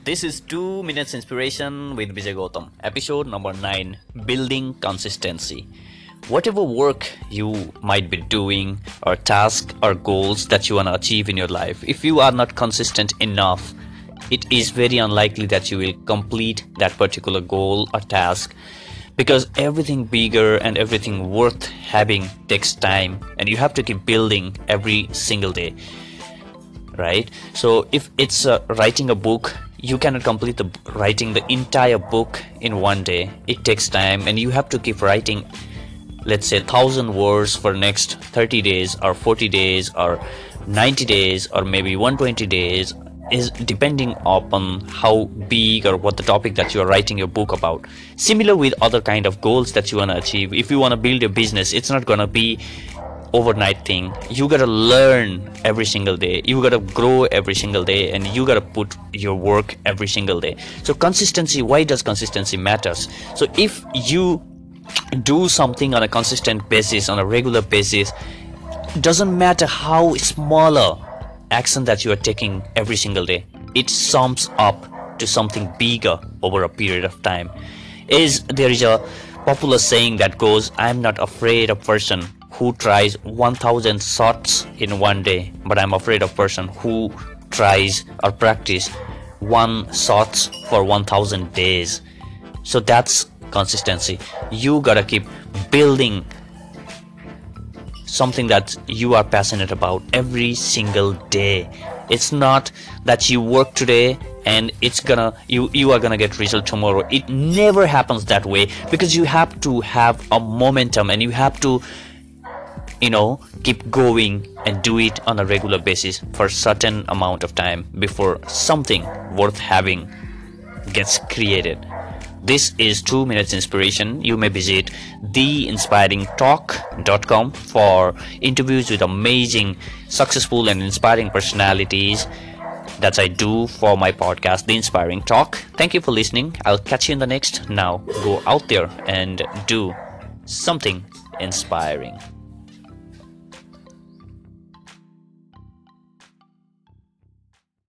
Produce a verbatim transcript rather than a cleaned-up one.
This is two minutes inspiration with Vijay Gautam, episode number nine, building consistency. Whatever work you might be doing, or task or goals that you want to achieve in your life, if you are not consistent enough, it is very unlikely that you will complete that particular goal or task, because everything bigger and everything worth having takes time, and you have to keep building every single day. Right? So if it's uh, writing a book, you cannot complete the writing the entire book in one day. It takes time, and you have to keep writing, let's say, thousand words for next thirty days or forty days or ninety days or maybe one hundred twenty days, is depending upon how big or what the topic that you are writing your book about. Similar with other kind of goals that you want to achieve. If you want to build a business, it's not gonna be overnight thing. You gotta learn every single day, you gotta grow every single day, and you gotta put your work every single day. So consistency, why does consistency matters? So if you do something on a consistent basis, on a regular basis, doesn't matter how smaller action that you are taking every single day, it sums up to something bigger over a period of time. Is there is a popular saying that goes, I'm not afraid of person who tries one thousand shots in one day, but I'm afraid of person who tries or practice one shots for one thousand days. So that's consistency. You gotta keep building something that you are passionate about every single day. It's not that you work today and it's gonna you you are gonna get result tomorrow. It never happens that way, because you have to have a momentum, and you have to you know keep going and do it on a regular basis for a certain amount of time before something worth having gets created. This is two minutes inspiration. You may visit the inspiring talk dot com for interviews with amazing, successful and inspiring personalities that I do for my podcast, The Inspiring Talk. Thank you for listening. I'll catch you in the next. Now go out there and do something inspiring.